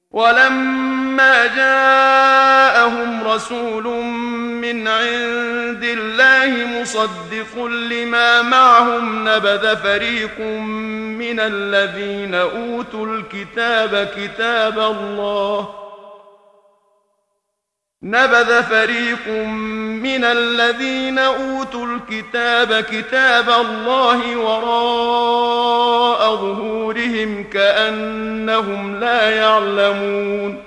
ولما جاءهم رسول من عند الله مصدق لما معهم نبذ فريق من الذين أوتوا الكتاب كتاب الله وراء ظهورهم كأنهم لا يعلمون